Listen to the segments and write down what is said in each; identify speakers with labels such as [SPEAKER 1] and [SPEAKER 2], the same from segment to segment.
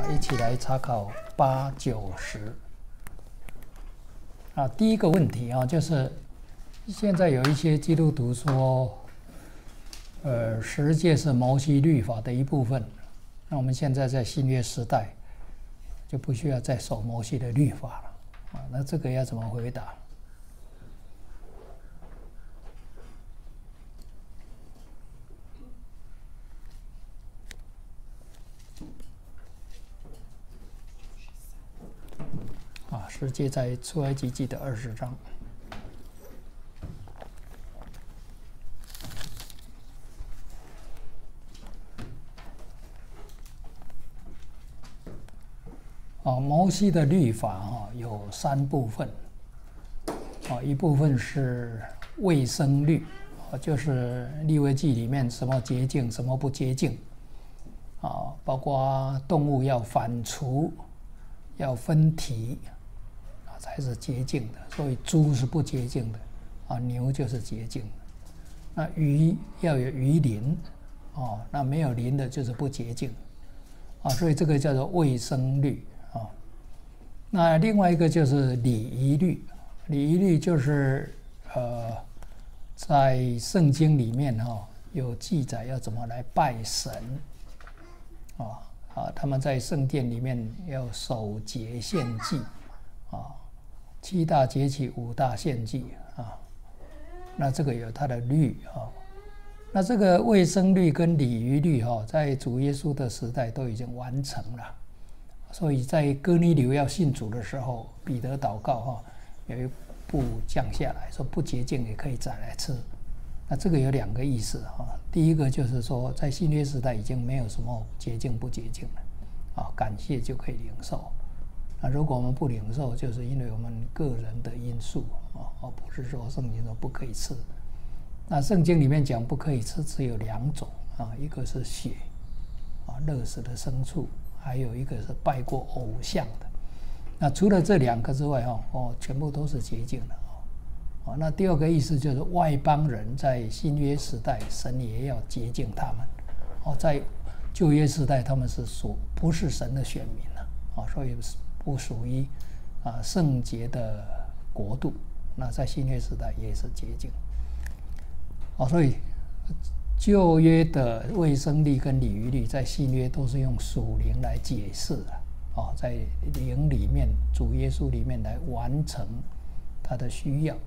[SPEAKER 1] 一起来查考8、9、10。第一个问题就是现在有一些基督徒说，十诫是摩西律法的一部分。那我们现在在新约时代，就不需要再守摩西的律法了。那这个要怎么回答？十诫在出埃及记的20章。摩西的律法有3部分。一部分是卫生律，就是利未记里面什么洁净，什么不洁净，包括动物要反刍，要分蹄，才是洁净的。所以猪是不洁净的，牛就是洁净的。那鱼要有鱼鳞，那没有鳞的就是不洁净，所以这个叫做卫生律。那另外一个就是礼仪律，礼仪律就是在圣经里面有记载要怎么来拜神，他们在圣殿里面要守节献祭，7大节期5大献祭那这个有它的律那这个卫生律跟礼仪律在主耶稣的时代都已经完成了。所以在哥尼流要信主的时候，彼得祷告有一步降下来说，不洁净也可以宰来吃。那这个有2个意思第一个就是说，在新约时代已经没有什么洁净不洁净了感谢就可以领受。那如果我们不领受，就是因为我们个人的因素不是说圣经说不可以吃。那圣经里面讲不可以吃只有2种一个是血热死的牲畜，还有一个是拜过偶像的。那除了这2个之外全部都是洁净的那第2个意思就是外邦人在新约时代，神也要洁净他们在旧约时代他们是不是神的选民了所以不属于圣洁的国度。那在新约时代也是洁净所以旧约的卫生律跟礼仪律在新约都是用属灵来解释的在灵里面，主耶稣里面来完成他的需要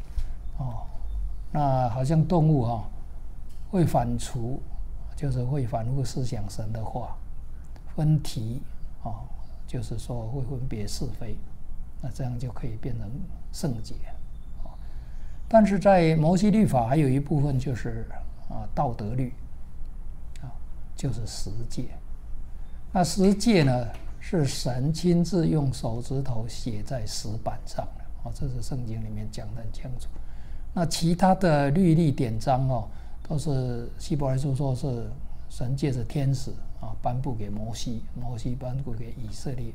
[SPEAKER 1] 那好像动物会反刍，就是会反复思想神的话；分蹄就是说会分别是非，那这样就可以变成圣洁但是在摩西律法还有一部分就是道德律就是10诫。那10诫呢，是神亲自用手指头写在石板上的这是圣经里面讲得很清楚。那其他的律例典章都是希伯来书说是神借着天使颁布给摩西，摩西颁布给以色列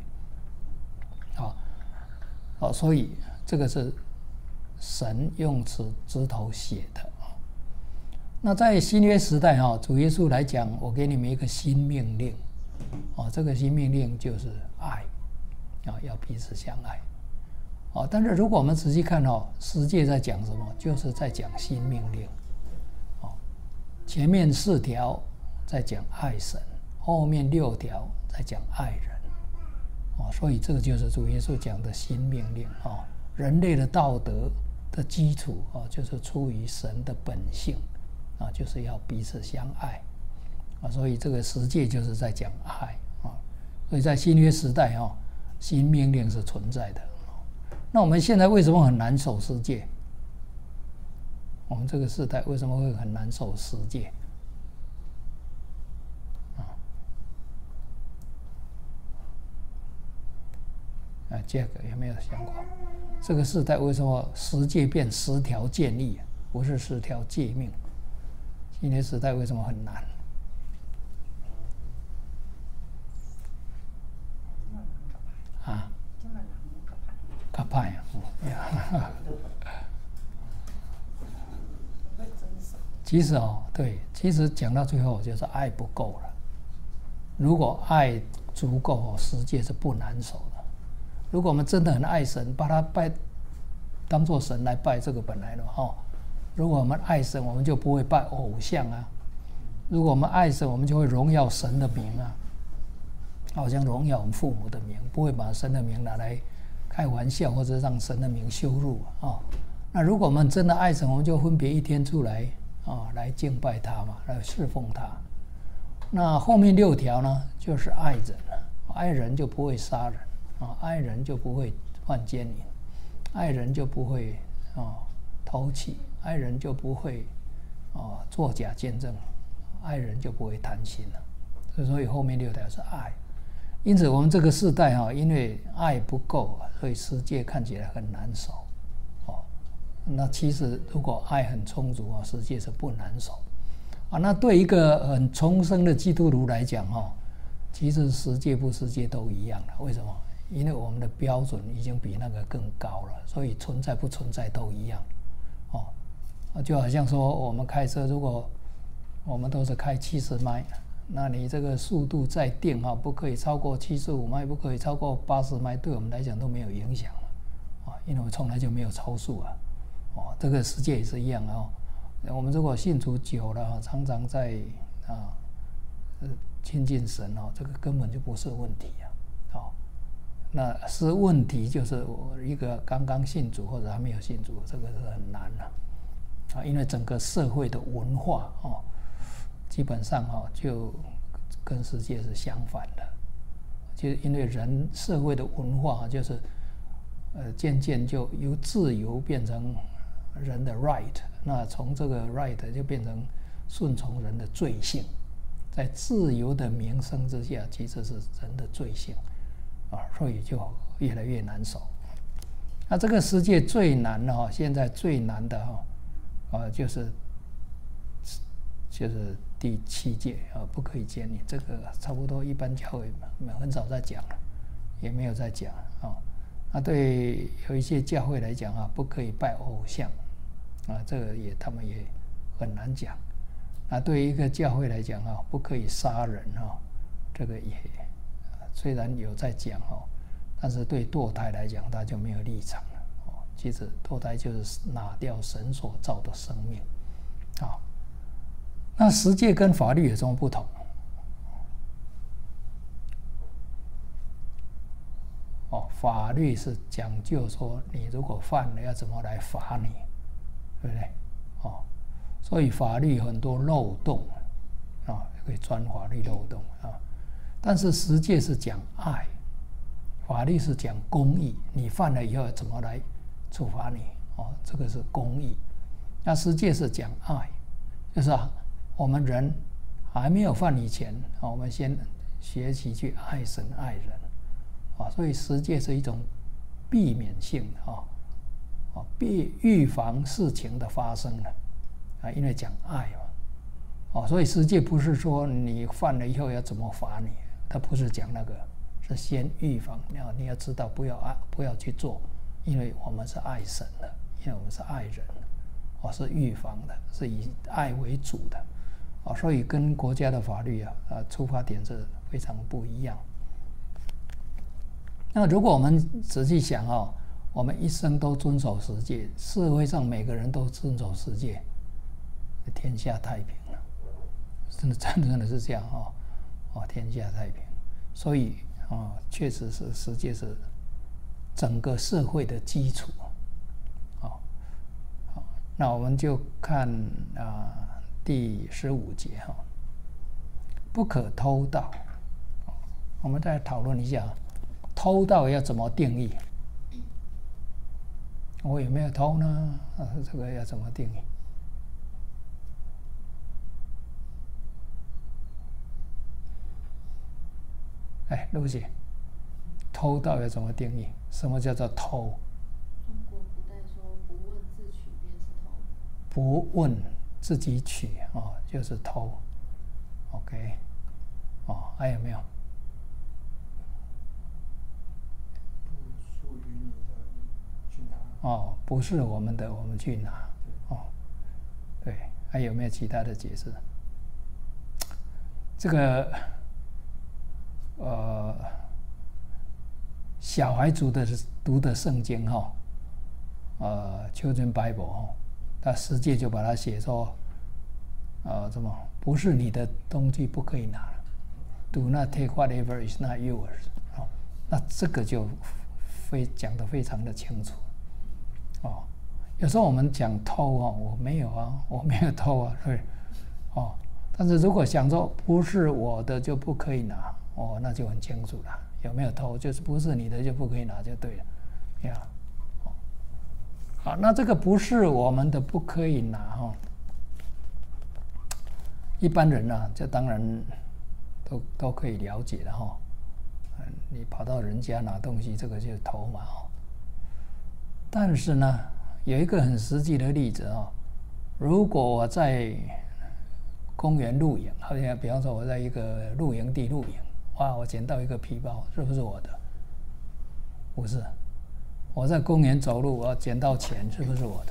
[SPEAKER 1] 所以这个是神用指头写的那在新约时代主耶稣来讲，我给你们一个新命令这个新命令就是爱要彼此相爱但是如果我们仔细看10诫在讲什么，就是在讲新命令前面4条在讲爱神，后面6条在讲爱人所以这个就是主耶稣讲的新命令人类的道德的基础就是出于神的本性就是要彼此相爱所以这个10诫就是在讲爱所以在新约时代新命令是存在的那我们现在为什么很难守10诫？我们这个时代为什么会很难守10诫这个有没有想过？这个时代为什么10诫变10条诫律，不是10条诫命？新约时代为什么很难？可怕呀！其实对，其实讲到最后就是爱不够了。如果爱足够，世界是不难守的。如果我们真的很爱神，把他当作神来拜，这个本来的如果我们爱神，我们就不会拜偶像啊。如果我们爱神，我们就会荣耀神的名啊，好像荣耀我们父母的名，不会把神的名拿来开玩笑，或者让神的名羞辱啊。那如果我们真的爱神，我们就分别一天出来来敬拜他嘛，来侍奉他。那后面6条呢，就是爱人了，爱人就不会杀人爱人就不会犯奸淫，爱人就不会偷窃，爱人就不会作假见证，爱人就不会贪心了。所以后面6条是爱。因此我们这个世代因为爱不够，所以世界看起来很难守那其实如果爱很充足世界是不难守那对一个很重生的基督徒来讲其实世界不世界都一样了。为什么？因为我们的标准已经比那个更高了，所以存在不存在都一样就好像说我们开车，如果我们都是开70迈，那你这个速度再定不可以超过75迈，不可以超过80迈，对我们来讲都没有影响因为我们从来就没有超速这个世界也是一样我们如果信主久了常常在亲近神这个根本就不是问题那是问题就是一个刚刚信主或者还没有信主，这个是很难因为整个社会的文化基本上就跟世界是相反的，就因为社会的文化就是渐渐就由自由变成人的 right， 那从这个 right 就变成顺从人的罪性，在自由的名声之下，其实是人的罪性所以就越来越难守。那这个世界最难的现在最难的就是第7诫不可以奸淫，这个差不多一般教会很少在讲了，也没有在讲那对有一些教会来讲不可以拜偶像这个他们也很难讲。那对于一个教会来讲不可以杀人这个也虽然有在讲但是对堕胎来讲他就没有立场了其实堕胎就是拿掉神所造的生命那实践跟法律有什么不同法律是讲究说你如果犯了要怎么来罚你，对不对所以法律很多漏洞可以钻法律漏洞但是实践是讲爱，法律是讲公义，你犯了以后怎么来处罚你这个是公义。那实践是讲爱，就是我们人还没有犯以前我们先学习去爱神爱人所以实践是一种避免性的预防事情的发生的因为讲爱嘛所以实践不是说你犯了以后要怎么罚你，他不是讲那个，是先预防你要知道不要去做，因为我们是爱神的，因为我们是爱人是预防的，是以爱为主的所以跟国家的法律出发点是非常不一样。那如果我们仔细想我们一生都遵守十诫，社会上每个人都遵守十诫，天下太平了，真的是这样天下太平。所以确实是十诫是整个社会的基础那我们就看第15节不可偷盗。我们再讨论一下偷盗要怎么定义？我有没有偷呢？这个要怎么定义？陆姐，偷盗要怎么定义？什么叫做偷？
[SPEAKER 2] 中国古代说不问自取便是偷。
[SPEAKER 1] 不问自己取就是偷。OK，还有没有？
[SPEAKER 3] 不属于你的，你去拿。
[SPEAKER 1] 不是我们的，我们去拿。对，还有没有其他的解释？这个小孩读的圣经哈，Children Bible 哈，他10诫就把它写说，什么不是你的东西不可以拿 ，Do not take whatever is not yours。那这个就讲得非常的清楚。有时候我们讲偷我没有啊，我没有偷啊，对，但是如果想说不是我的就不可以拿，那就很清楚了。有没有偷，就是不是你的就不可以拿就对了，呀。好，那这个不是我们的不可以拿一般人呢，这当然都可以了解的你跑到人家拿东西，这个就是偷嘛但是呢，有一个很实际的例子如果我在公园露营，好像比方说我在一个露营地露营，哇，我捡到一个皮包，是不是我的？不是。我在公园走路，我捡到钱，是不是我的？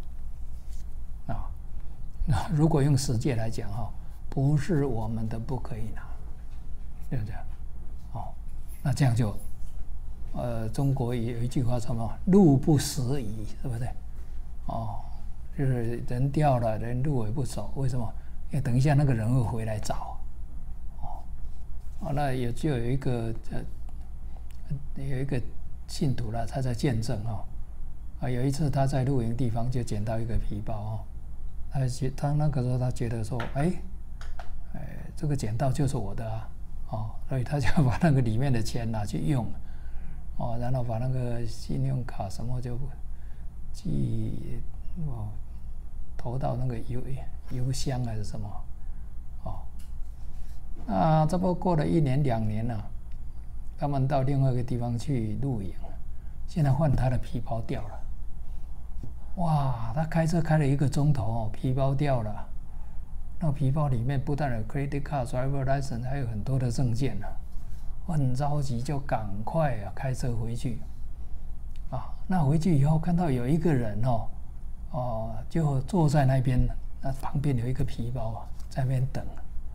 [SPEAKER 1] 那如果用10诫来讲不是我们的不可以拿，对不对？那这样就，中国有一句话什么“路不拾遗”，对不对？就是人掉了，人路也不守，为什么？因为等一下那个人会回来找。那就有一个信徒了，他在见证有一次他在露营地方就捡到一个皮包他那个时候他觉得说，这个捡到就是我的所以他就把那个里面的钱拿去用然后把那个信用卡什么就投到那个邮箱还是什么那这不过了1年2年了，他们到另外一个地方去露营，现在换他的皮包掉了。哇，他开车开了1个钟头皮包掉了。那皮包里面不但有 credit card、driver license， 还有很多的证件我很着急，就赶快开车回去。那回去以后看到有一个人就坐在那边，那旁边有一个皮包在那边等。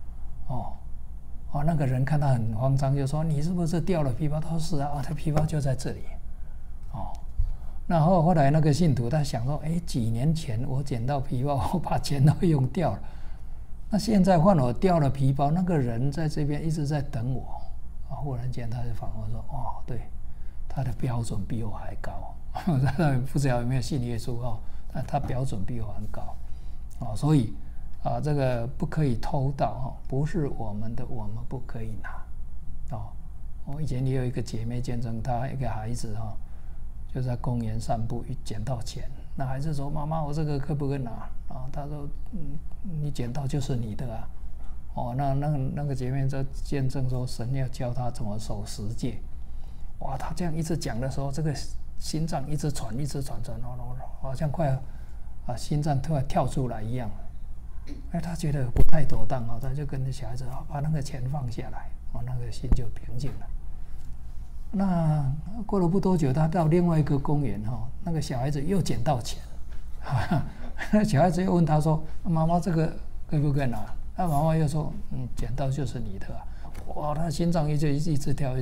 [SPEAKER 1] 那个人看他很慌张，就说：“你是不是掉了皮包？”他说：“是啊，他皮包就在这里。”那后来那个信徒他想说：“几年前我捡到皮包，我把钱都用掉了。那现在换我掉了皮包，那个人在这边一直在等我。”忽然间他就反问说：“对，他的标准比我还高。不知道有没有信耶稣但他标准比我很高。所以。”这个不可以偷盗不是我们的，我们不可以拿我以前也有一个姐妹见证，她一个孩子就在公园散步，捡到钱，那孩子说：“妈妈，我这个可不可以拿？”她说：“你捡到就是你的那个姐妹在见证说，神要教她怎么守10诫。哇，她这样一直讲的时候，这个心脏一直喘，好像快心脏突然跳出来一样。他觉得不太妥当他就跟小孩子把那个钱放下来那个心就平静了。那过了不多久，他到另外一个公园那个小孩子又捡到钱那小孩子又问他说：“妈妈，这个可不可以拿？”那妈妈又说：“捡到就是你的哇，他心脏一直跳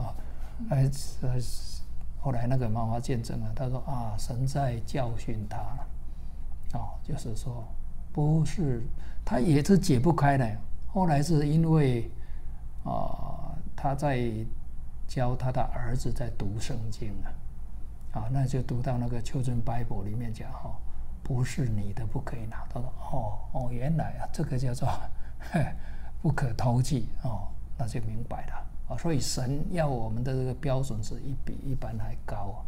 [SPEAKER 1] 后来那个妈妈见证了，他说：“神在教训他就是说不是，他也是解不开的。后来是因为他在教他的儿子在读圣经那就读到那个 Children Bible 里面讲不是你的不可以拿。他说原来这个叫做不可偷窃那就明白了所以神要我们的这个标准是比一般还高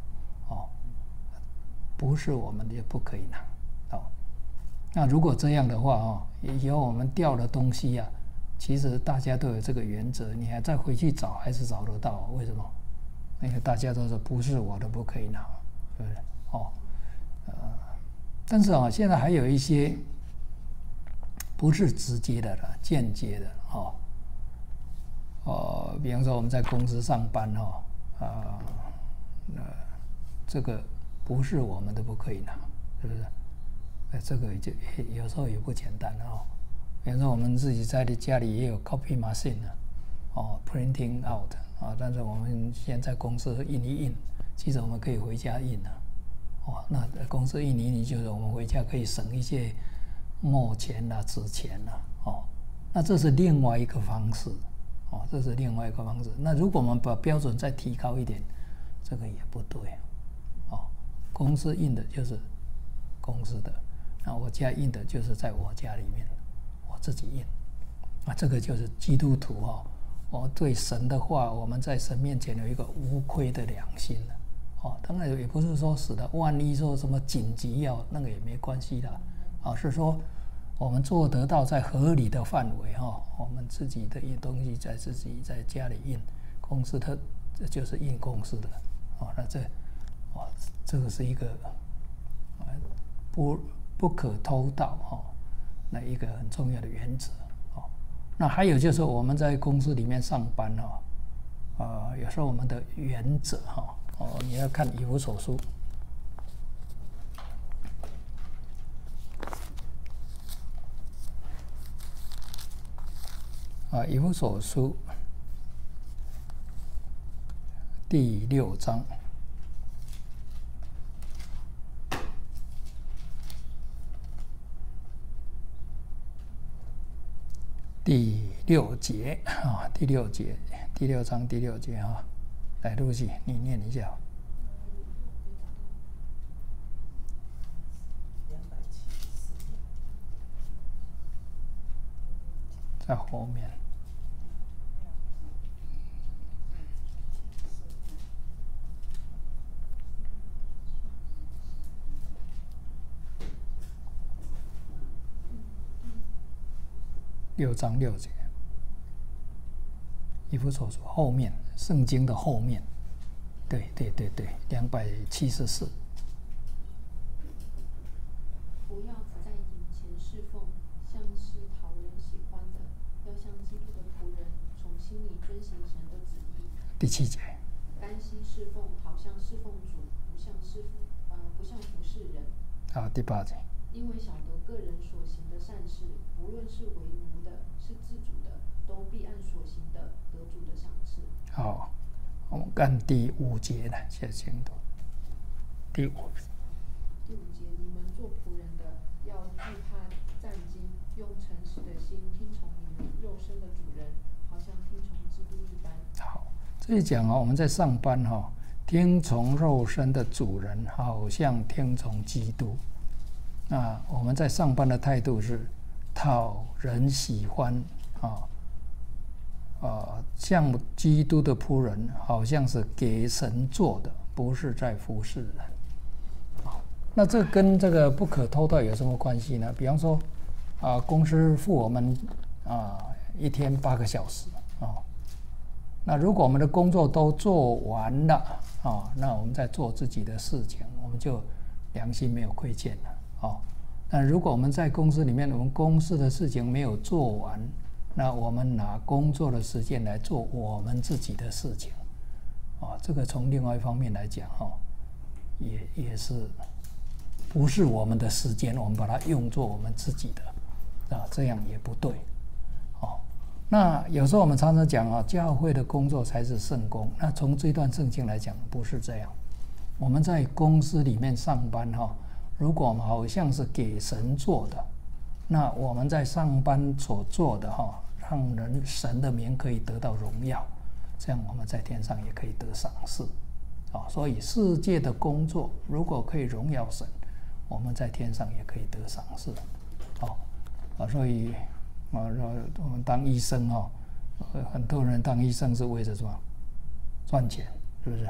[SPEAKER 1] 不是我们的不可以拿那如果这样的话以后我们掉了东西其实大家都有这个原则，你还再回去找还是找得到。为什么？因为大家都说不是我的不可以拿，对不对？但是现在还有一些不是直接的了，间接的比方说我们在公司上班这个不是我们的不可以拿，是不是？这个就有时候也不简单比方说我们自己在家里也有 copy machine printing out 但是我们现在公司印一印，其实我们可以回家印了。那公司印一印，就是我们回家可以省一些墨钱啦、纸钱啦。那这是另外一个方式。这是另外一个方式。那如果我们把标准再提高一点，这个也不对。公司印的就是公司的，那我家印的就是在我家里面，我自己印。这个就是基督徒我对神的话，我们在神面前有一个无愧的良心当然也不是说死的，万一说什么紧急要那个也没关系的是说我们做得到在合理的范围我们自己的东西自己在家里印，公司它就是印公司的那这个是一个不可偷盗那一个很重要的原则那还有就是我们在公司里面上班有时候我们的原则你要看以弗所书以弗所书第6章第6节第6节第6章第6节来，露西你念一下。在后面。6章6节，以弗所书后面，圣经的后面，对，274。
[SPEAKER 2] 不要只在眼前侍奉，像是讨人喜欢的，要像基督的仆人，从心里遵行神的旨意。
[SPEAKER 1] 第7节，
[SPEAKER 2] 甘心侍奉，好像侍奉主，不像服侍人。
[SPEAKER 1] 好，第8节。
[SPEAKER 2] 因为晓得个人所行的善事，无论是为奴的，是自主的，都必按所行的得主的赏赐。
[SPEAKER 1] 好，我们看第5节了，写清楚。第5
[SPEAKER 2] 节，你们做仆人的，要惧怕战兢，用诚实的心听从你们肉身的主人，好像听从基督一般。
[SPEAKER 1] 好，这里讲我们在上班听从肉身的主人，好像听从基督。那我们在上班的态度是讨人喜欢像基督的仆人，好像是给神做的，不是在服侍人。那这跟这个不可偷盗有什么关系呢？比方说公司付我们一天8个小时那如果我们的工作都做完了那我们在做自己的事情，我们就良心没有亏欠了。那如果我们在公司里面，我们公司的事情没有做完，那我们拿工作的时间来做我们自己的事情这个从另外一方面来讲也是不是我们的时间，我们把它用作我们自己的这样也不对那有时候我们常常讲教会的工作才是圣工，那从这段圣经来讲不是这样。我们在公司里面上班如果我们好像是给神做的，那我们在上班所做的让神的名可以得到荣耀，这样我们在天上也可以得赏赐所以世界的工作如果可以荣耀神，我们在天上也可以得赏赐所以我们当医生很多人当医生是为了什么？赚钱，是不是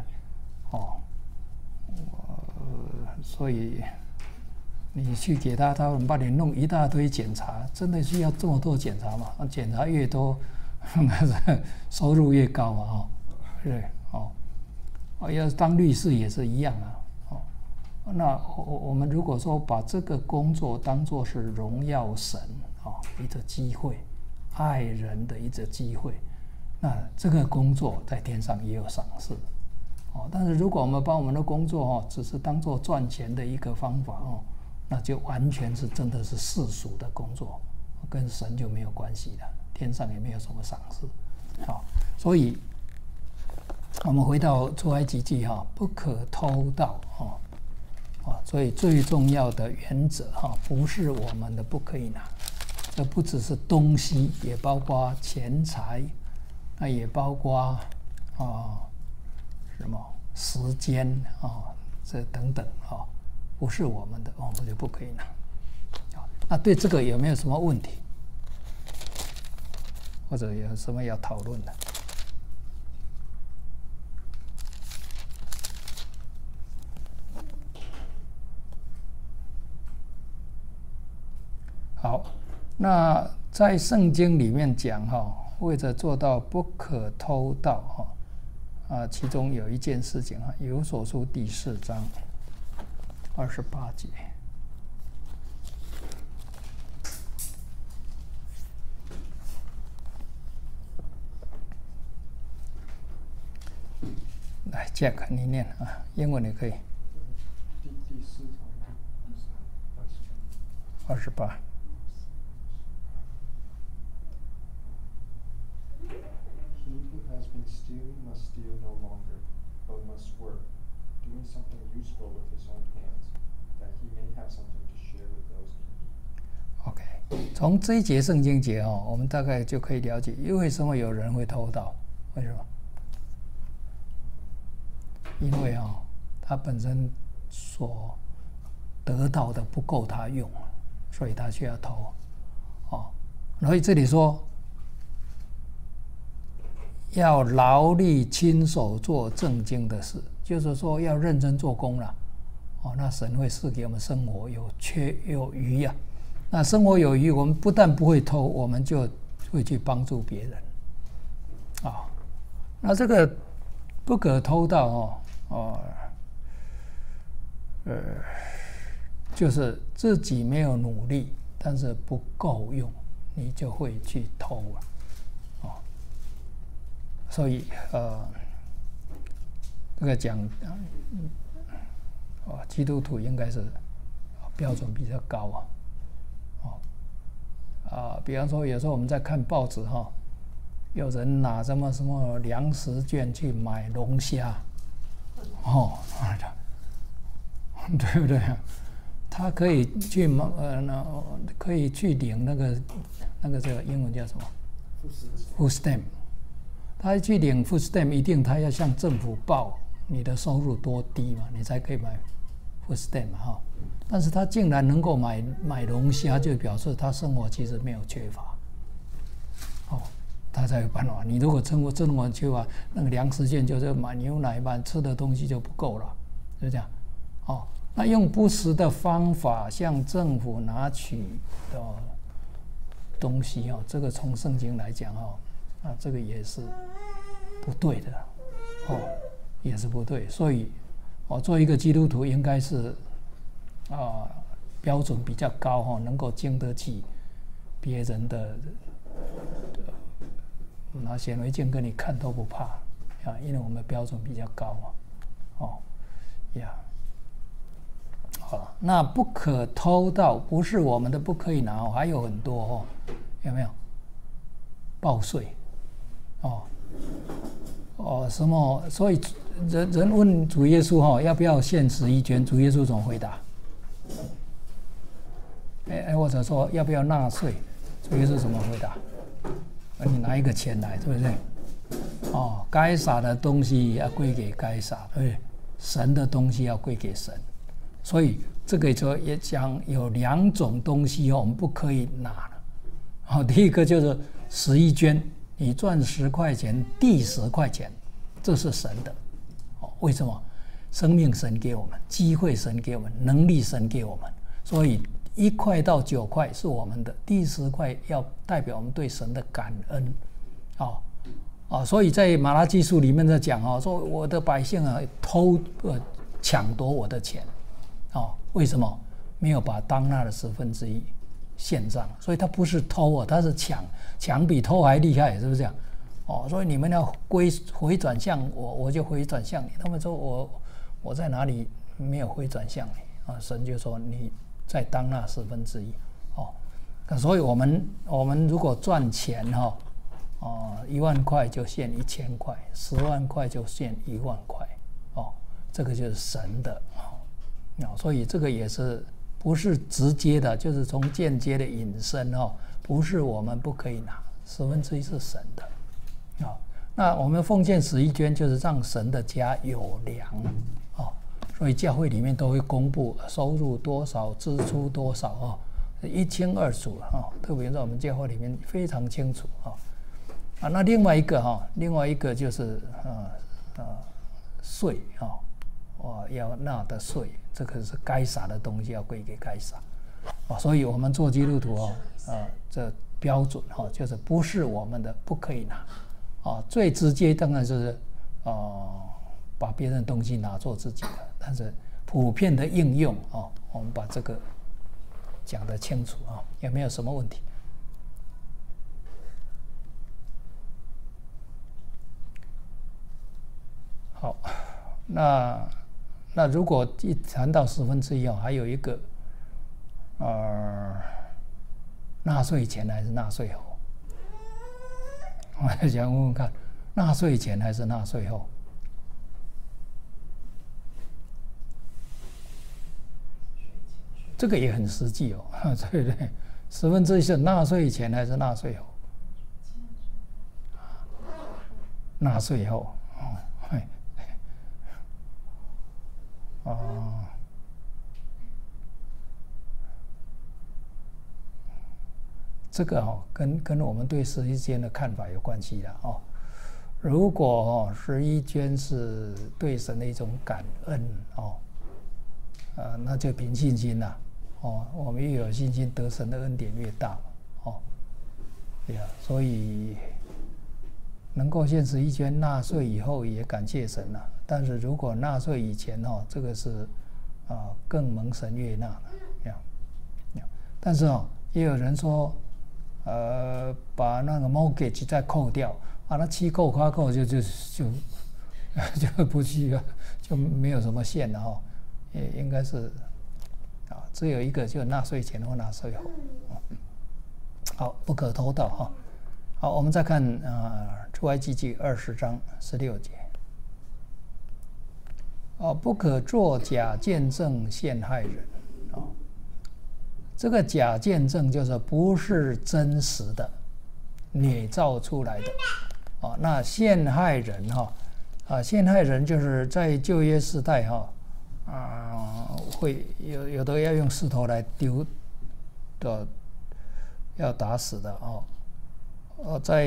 [SPEAKER 1] 所以你去给他们帮你弄一大堆检查，真的需要这么多检查吗？检查越多收入越高嘛对要是当律师也是一样那我们如果说把这个工作当作是荣耀神一个机会，爱人的一个机会，那这个工作在天上也有赏赐但是如果我们把我们的工作只是当作赚钱的一个方法那就完全是真的是世俗的工作，跟神就没有关系了，天上也没有什么赏赐好，所以我们回到出埃及记哈，不可偷盗所以最重要的原则不是我们的不可以拿，这不只是东西，也包括钱财，那也包括什么时间这等等不是我们的我们就不可以拿。那对这个有没有什么问题，或者有什么要讨论的？好，那在圣经里面讲为了做到不可偷盗其中有一件事情以弗所书第4章28节。来 ，Jack， 你念英文也可以。
[SPEAKER 3] 第4章
[SPEAKER 1] 28。
[SPEAKER 3] He who has been stealing must steal no longer, but must work, doing something useful with his own hands, that he may have something to share with those in need.
[SPEAKER 1] OK， 从这一节圣经节我们大概就可以了解，为什么有人会偷盗？为什么？因为他本身所得到的不够他用，所以他需要偷所以这里说要劳力亲手做正经的事，就是说要认真做工了那神会赐给我们生活有缺有余那生活有余，我们不但不会偷，我们就会去帮助别人那这个不可偷盗就是自己没有努力，但是不够用，你就会去偷所以这个讲基督徒应该是标准比较高比方说有时候我们在看报纸有人拿什么粮食券去买龙虾对不对？他可以去可以去领那个这个英文叫什么 ？food stamp。他去领 food stamp， 一定他要向政府报你的收入多低嘛，你才可以买 food stamp 但是他竟然能够买龙虾，就表示他生活其实没有缺乏。他才有办法。你如果生活这么缺乏，那个粮食券就是买牛奶嘛，吃的东西就不够了，是这样。那用不实的方法向政府拿取的东西这个从圣经来讲这个也是不对的也是不对。所以做一个基督徒应该是标准比较高能够经得起别人的拿显微镜跟你看都不怕因为我们标准比较高那不可偷盗不是我们的不可以拿还有很多有没有？报税什么？所以人问主耶稣要不要献11捐，主耶稣怎么回答？或者说要不要纳税，主耶稣怎么回答？你拿一个钱来，对不对？该撒的东西要归给该撒，对不对？神的东西要归给神。所以这个就也讲有2种东西我们不可以拿了。第一个就是11捐，你赚10块钱，第10块钱，这是神的。为什么？生命神给我们，机会神给我们，能力神给我们，所以1块到9块是我们的，第10块要代表我们对神的感恩。所以在马拉基书里面在讲说我的百姓抢夺我的钱。为什么？没有把当纳的1/10献上，所以他不是偷他是抢比偷还厉害，是不是这样？所以你们要回转向我，我就回转向你。他们说我在哪里没有回转向你神就说你在当纳1/10所以我们如果赚钱 10000块就限1000块，10万块就限1万块，这个就是神的，所以这个也是不是直接的，就是从间接的引申，不是我们不可以拿1/10是神的，那我们奉献十一捐就是让神的家有粮，所以教会里面都会公布收入多少，支出多少，一清二楚，特别在我们教会里面非常清楚，那另外一个就是税，要纳的税，这个是该撒的东西要归给该撒，所以我们做基督徒，这标准，就是不是我们的不可以拿，最直接当然就是把别人的东西拿做自己的，但是普遍的应用，我们把这个讲得清楚，有没有什么问题？好，那如果一谈到1/10，还有一个纳税前还是纳税后？我想问问看，纳税前还是纳税后？这个也很实际哦，对不对？1/10是纳税前还是纳税后？纳税后，这个跟我们对十一捐的看法有关系的哦。如果十一捐是对神的一种感恩哦，那就凭信心啦，我们越有信心，得神的恩典越大哦。对啊，所以能够献十一捐纳税以后也感谢神啦。但是如果纳税以前这个是更蒙神悦纳的。但是也有人说，把那个 mortgage 再扣掉那7扣8扣就不需要，就没有什么限了也应该是只有一个，就纳税前或纳税后。好，不可偷盗好，我们再看出埃及记20章16节。不可作假见证陷害人。这个假见证就是不是真实的，捏造出来的。那陷害人陷害人就是在旧约时代会有的要用石头来丢的，要打死的在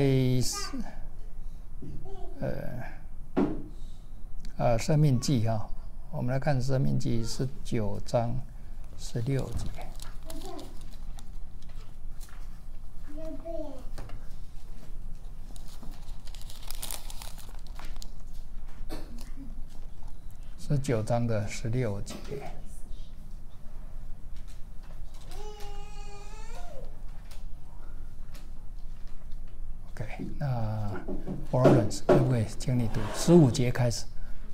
[SPEAKER 1] 申命记我们来看申命记19章16节。19章的16节。OK， 那 Florence 各位，请你读15节开始。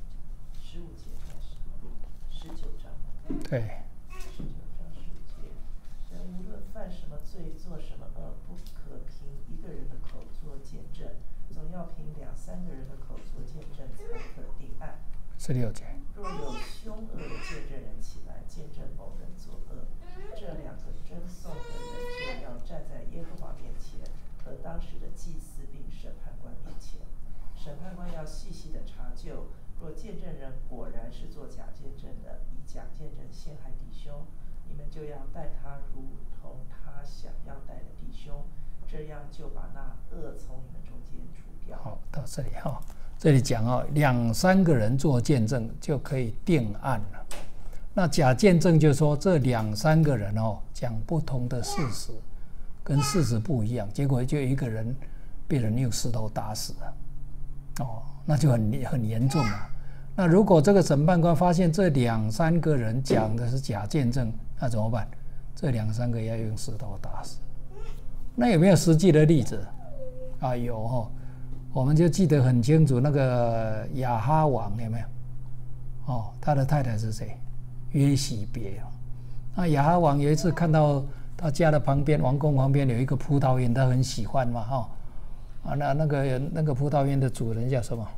[SPEAKER 4] 15节开始，19章。
[SPEAKER 1] 对。
[SPEAKER 4] 19章15节，人无论犯什么罪，做什么恶，不可凭一个人的口做见证，总要凭2、3个人的口做见证，才可定案。
[SPEAKER 1] 16节。
[SPEAKER 4] 若有凶恶的见证人起来见证某人作恶，这2个争讼的人就要站在耶和华面前和当时的祭司并审判官面前。审判官要细细的查究，若见证人果然是做假见证的，以假见证陷害弟兄，你们就要待他如同他想要待的弟兄，这样就把那恶从你们中间除掉。
[SPEAKER 1] 好，到这里这里讲2、3个人做见证就可以定案了。那假见证就是说这2、3个人讲不同的事实，跟事实不一样，结果就一个人被人用石头打死了，那就很严重了。那如果这个审判官发现这2、3个人讲的是假见证，那怎么办？这2、3个要用石头打死。那有没有实际的例子？有我们就记得很清楚，那个亚哈王有没有？他的太太是谁？约西别。那亚哈王有一次看到他家的旁边，王宫旁边有一个葡萄园，他很喜欢嘛， 啊，那个葡萄园的主人叫什么？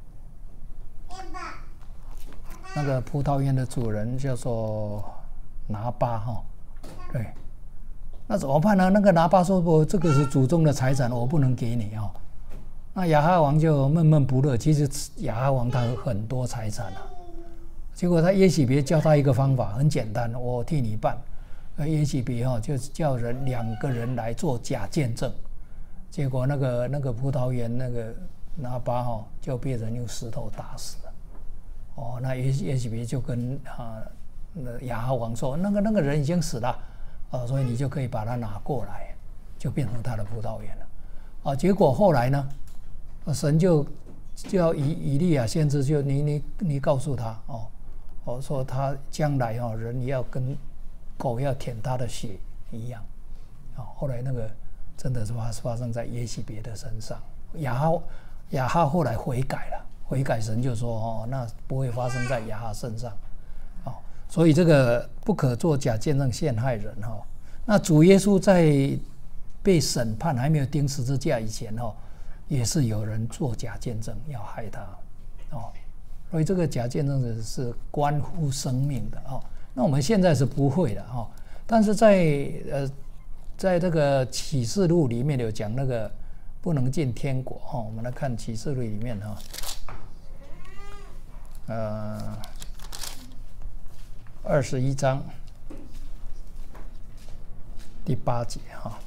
[SPEAKER 1] 那个葡萄园的主人叫做拿巴哈，对，那怎么办呢？那个拿巴说：“我这个是祖宗的财产，我不能给你哦。”那亚哈王就闷闷不乐。其实亚哈王他有很多财产啊，结果耶洗别教他一个方法，很简单，我替你办。耶洗别就叫2个人来做假见证，结果那个葡萄园那个拿巴就被人用石头打死了。哦，那耶洗别就跟亚哈王说，那个人已经死了，所以你就可以把他拿过来，就变成他的葡萄园了。结果后来呢，神就叫以利亚先知，就你告诉他说他将来人也要跟狗要舔他的血一样。后来那个真的是发生在耶洗别的身上。亚哈后来悔改了。悔改，神就说那不会发生在亚哈身上，所以这个不可做假见证陷害人那主耶稣在被审判还没有钉十字架以前也是有人做假见证要害他所以这个假见证是关乎生命的那我们现在是不会的但是在这个启示录里面有讲那个不能进天国我们来看启示录里面21章第8节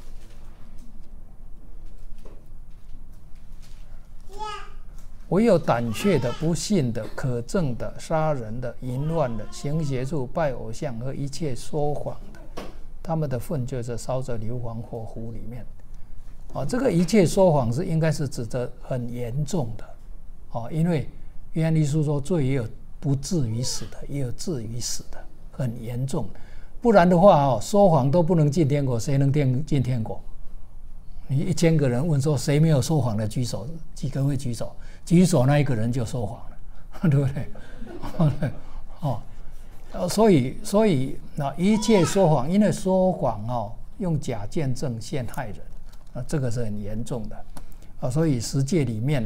[SPEAKER 1] 唯有胆怯的、不信的、可憎的、杀人的、淫乱的、行邪术、拜偶像和一切说谎的，他们的份就是烧着硫磺火湖里面。这个一切说谎应该是指的很严重的因为约翰一书说罪也有不至于死的，也有至于死的，很严重。不然的话说谎都不能进天国，谁能进天国？你1000个人问说谁没有说谎的举手，几个会举手？举手那一个人就说谎了，对不对？所以那一切说谎，因为说谎用假见证陷害人，这个是很严重的所以十诫里面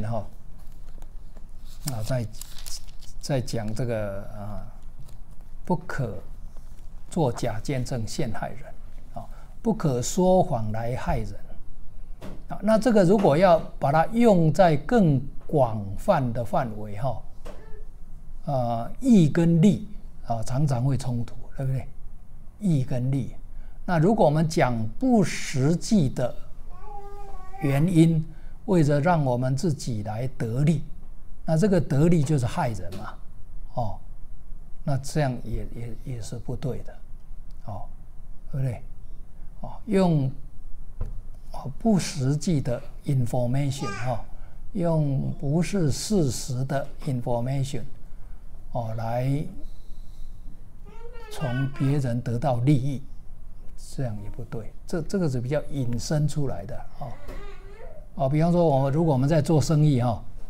[SPEAKER 1] 在讲这个不可做假见证陷害人不可说谎来害人那这个如果要把它用在更广泛的范围义跟利常常会冲突，对不对？义跟利，那如果我们讲不实际的原因，为了让我们自己来得利，那这个得利就是害人嘛，那这样也是不对的，对不对？用不实际的 information 用不是事实的 information 来从别人得到利益，这样也不对。这个是比较引申出来的比方说如果我们在做生意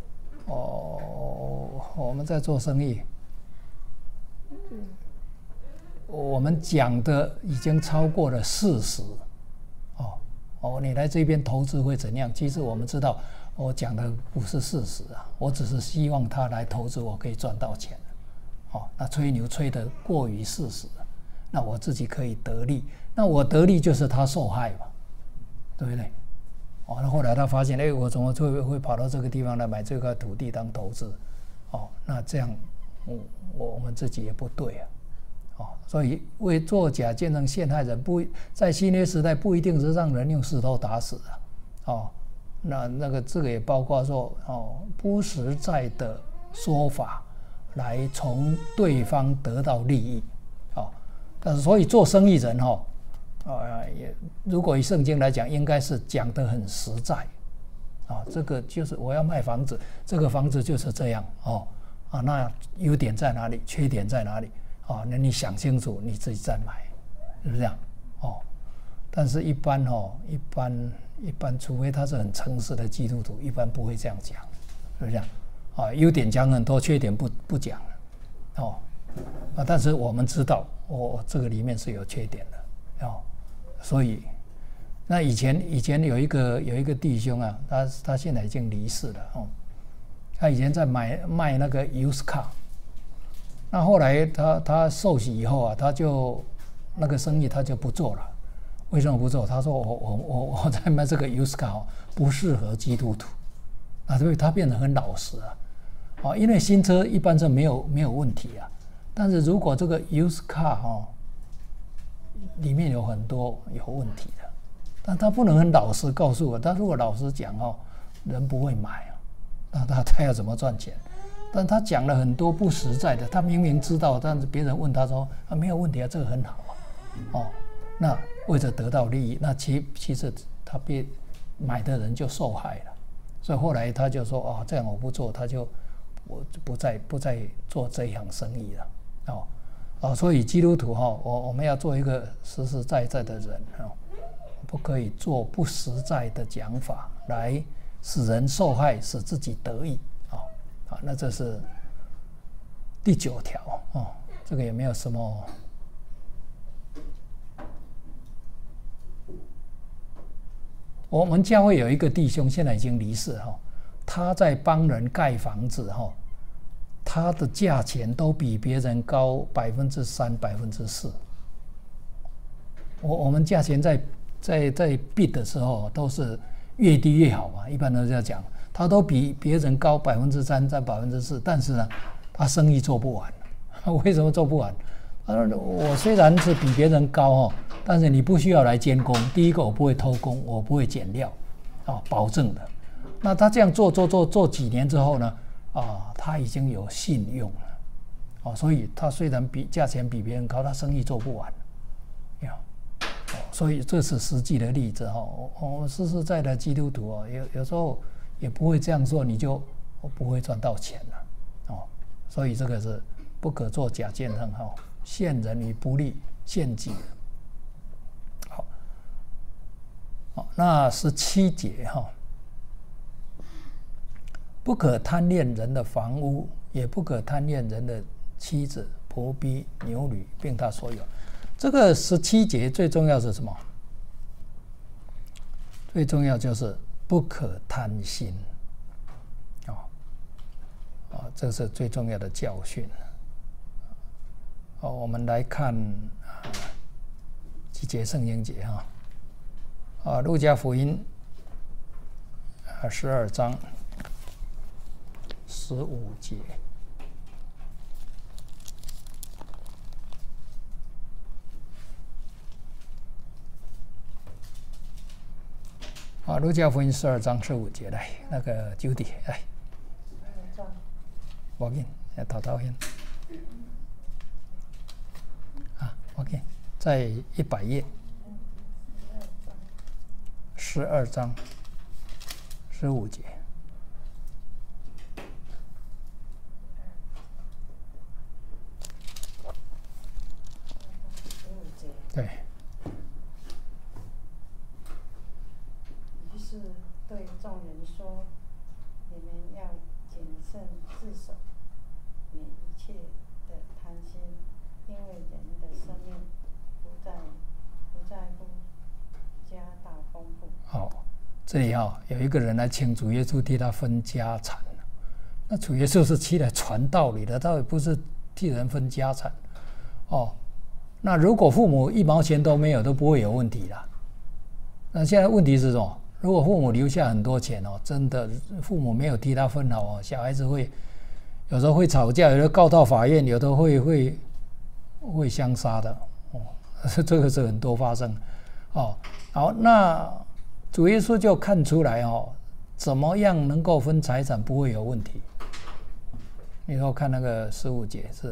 [SPEAKER 1] 我们在做生意，我们讲的已经超过了事实你来这边投资会怎样？其实我们知道我讲的不是事实我只是希望他来投资我可以赚到钱那吹牛吹得过于事实那我自己可以得利，那我得利就是他受害嘛，对不对？那后来他发现我怎么会跑到这个地方来买这块土地当投资那这样我们自己也不对所以为做假见证陷害人，在新约时代不一定是让人用石头打死这个也包括说不实在的说法来从对方得到利益但是所以做生意人如果以圣经来讲，应该是讲得很实在这个就是我要卖房子，这个房子就是这样那优点在哪里，缺点在哪里那你想清楚，你自己再买，是不是这样但是一般除非他是很诚实的基督徒，一般不会这样讲，是不是这样优点讲很多，缺点不讲但是我们知道这个里面是有缺点的所以那以前有一个弟兄啊，他现在已经离世了哦。他以前在卖那个 used car， 那后来他受洗以后啊，他就那个生意他就不做了。为什么不做？他说我在卖这个 used car 不适合基督徒啊，所以他变得很老实啊。因为新车一般是没有问题啊，但是如果这个 used car 里面有很多有问题的。但他不能很老实告诉我，他如果老实讲人不会买啊，那他要怎么赚钱？但他讲了很多不实在的，他明明知道，但是别人问他说没有问题啊，这个很好啊，那为了得到利益，那其实他被买的人就受害了，所以后来他就说这样我不做，我不再做这一行生意了所以基督徒我们要做一个实实在在的人不可以做不实在的讲法来使人受害，使自己得益那这是第9条这个也没有什么。我们教会有一个弟兄，现在已经离世他在帮人盖房子他的价钱都比别人高3%、4%。我们价钱在 bid 的时候都是越低越好嘛，一般都是这样讲。他都比别人高3%、4%，但是呢，他生意做不完。为什么做不完？我虽然是比别人高但是你不需要来监工。第一个，我不会偷工，我不会减料保证的。那他这样做几年之后呢？他已经有信用了所以他虽然价钱比别人高，他生意做不完所以这是实际的例子我们实实在在的基督徒有时候也不会这样做，你就不会赚到钱了所以这个是不可作假见证陷人于不利，陷己。好，那17节不可贪恋人的房屋，也不可贪恋人的妻子、仆婢、牛驴，并他所有。这个17节最重要是什么？最重要就是不可贪心这是最重要的教训。我们来看几节圣经节路加福音12章15节。路加福音12章15节，来，那个Judy来。我给你淘淘先。OK， 在100页，12章15节。对。
[SPEAKER 5] 于是对众人说：“你们要谨慎自守，免一切的贪心，因为人的生命不在乎家大丰富。”
[SPEAKER 1] 好，这里有一个人来请主耶稣替他分家产，那主耶稣是起来传道理的，他也不是替人分家产那如果父母1毛钱都没有，都不会有问题啦。那现在问题是什么？如果父母留下很多钱真的父母没有替他分好小孩子有时候会吵架，有的告到法院，有的会相杀的这个是很多发生好，那主耶稣就看出来怎么样能够分财产不会有问题。你说看那个15节是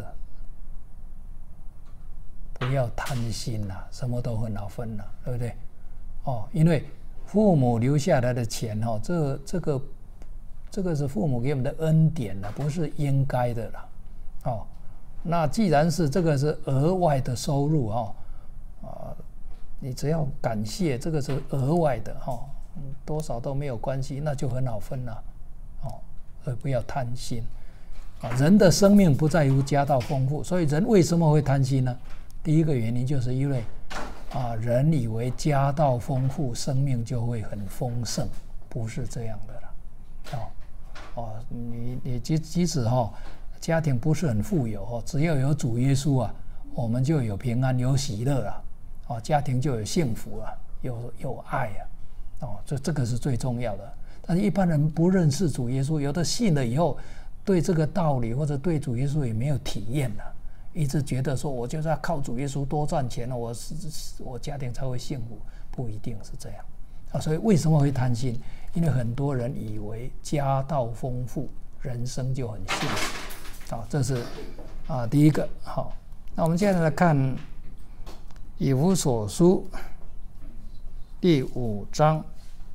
[SPEAKER 1] 不要贪心啦，什么都很好分啦，对不对因为父母留下来的钱这个是父母给我们的恩典啦，不是应该的啦那既然是这个是额外的收入你只要感谢，这个是额外的多少都没有关系，那就很好分了所以不要贪心人的生命不在乎家道丰富，所以人为什么会贪心呢？第一个原因就是因为人以为家道丰富，生命就会很丰盛，不是这样的了。你即使家庭不是很富有只要有主耶稣啊，我们就有平安，有喜乐啊，家庭就有幸福啊，有爱啊，这个是最重要的。但是一般人不认识主耶稣，有的信了以后，对这个道理或者对主耶稣也没有体验了，一直觉得说我就是要靠主耶稣多赚钱了，我家庭才会幸福，不一定是这样所以为什么会贪心？因为很多人以为家道丰富，人生就很幸福这是第一个。好，那我们接下来看以弗所书第5章。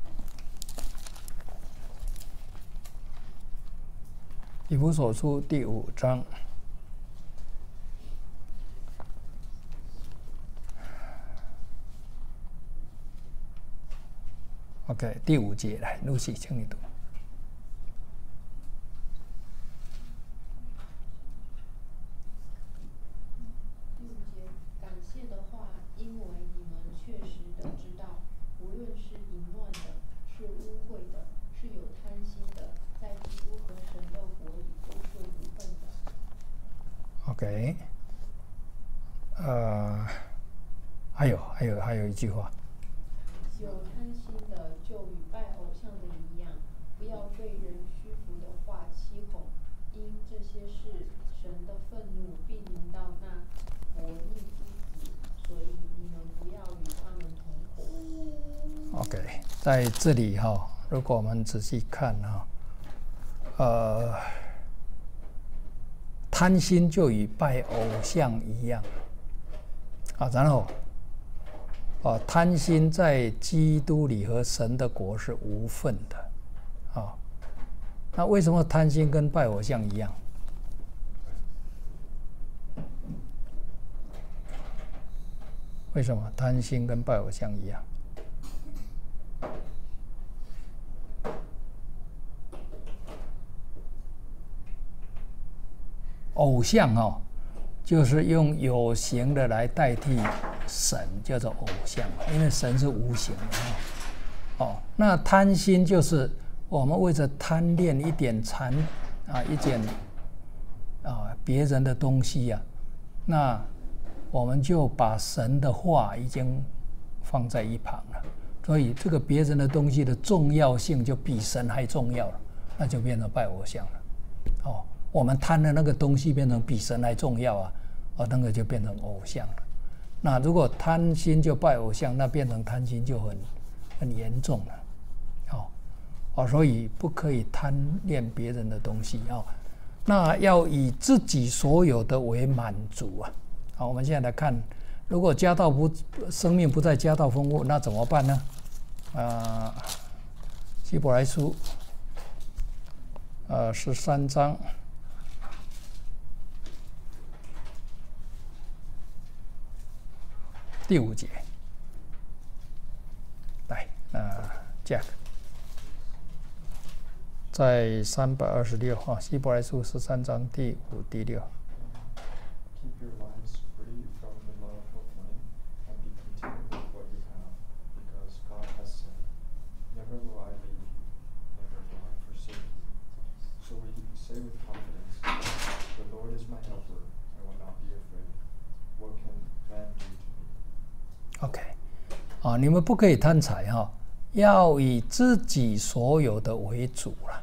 [SPEAKER 1] 以弗所书第5章。OK， 第5节来，Lucy，请你读。
[SPEAKER 2] 第5节，感谢的话，因为你们确实的知道，无论是淫乱的，是污秽的，是有贪心的，在基督和神的国里都是无份的。
[SPEAKER 1] OK， 还有一句话。
[SPEAKER 2] 有贪心的，就与拜偶像的一样，不要对人虚浮的话欺哄，因这些事神的愤怒必临到那悖逆之子，所以你们不要与他们同伙。
[SPEAKER 1] OK， 在这里如果我们仔细看贪心就与拜偶像一样然后贪心在基督里和神的国是无份的那为什么贪心跟拜偶像一样？为什么贪心跟拜偶像一样？偶像就是用有形的来代替神，叫做偶像，因为神是无形的那贪心就是我们为着贪恋一点别人的东西那我们就把神的话已经放在一旁了，所以这个别人的东西的重要性就比神还重要了，那就变成拜偶像了我们贪的那个东西变成比神还重要那个就变成偶像了。那如果贪心就拜偶像，那变成贪心就很严重了所以不可以贪恋别人的东西那要以自己所有的为满足我们现在来看，如果生命不在家道丰富，那怎么办呢？希伯来书13章第5节，来，Jack， 在326希伯来书13章第5、第6。
[SPEAKER 3] Keep your lives free from the love of money and be content with what you have, because God has said, "Never will I leave you, never will I forsake you." So we say with confidence, "The Lord is my helper; I will not be afraid. What can man do to me?"
[SPEAKER 1] OK， 你们不可以贪财要以自己所有的为主了。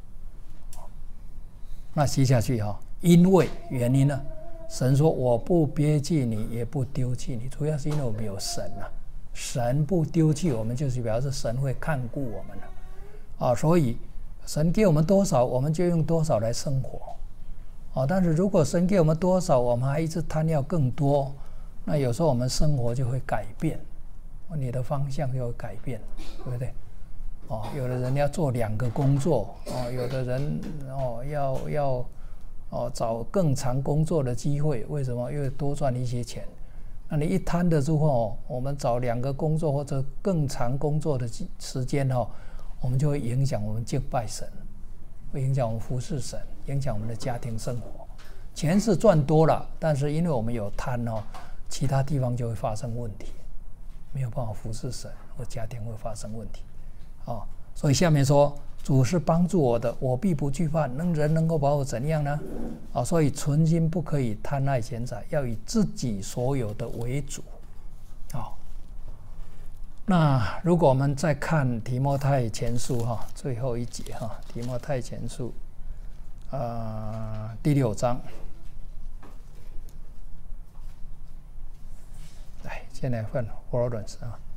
[SPEAKER 1] 那接下去因为原因呢？神说我不撇弃你，也不丢弃你，主要是因为我们有神神不丢弃我们，就是表示神会看顾我们所以神给我们多少，我们就用多少来生活但是如果神给我们多少，我们还一直贪要更多，那有时候我们生活就会改变，你的方向就会改变，对不对？有的人要做2个工作有的人要找更长工作的机会，为什么？因为多赚一些钱。那你一贪了之后我们找2个工作或者更长工作的时间我们就会影响我们敬拜神，会影响我们服侍神，影响我们的家庭生活。钱是赚多了，但是因为我们有贪其他地方就会发生问题没有办法服侍神，我家庭会发生问题。所以下面说，主是帮助我的，我必不惧怕。人能够把我怎样呢？所以存心不可以贪爱钱财，要以自己所有的为主。那如果我们再看提摩太前书最后一节提摩太前书第6章。现在换 Florence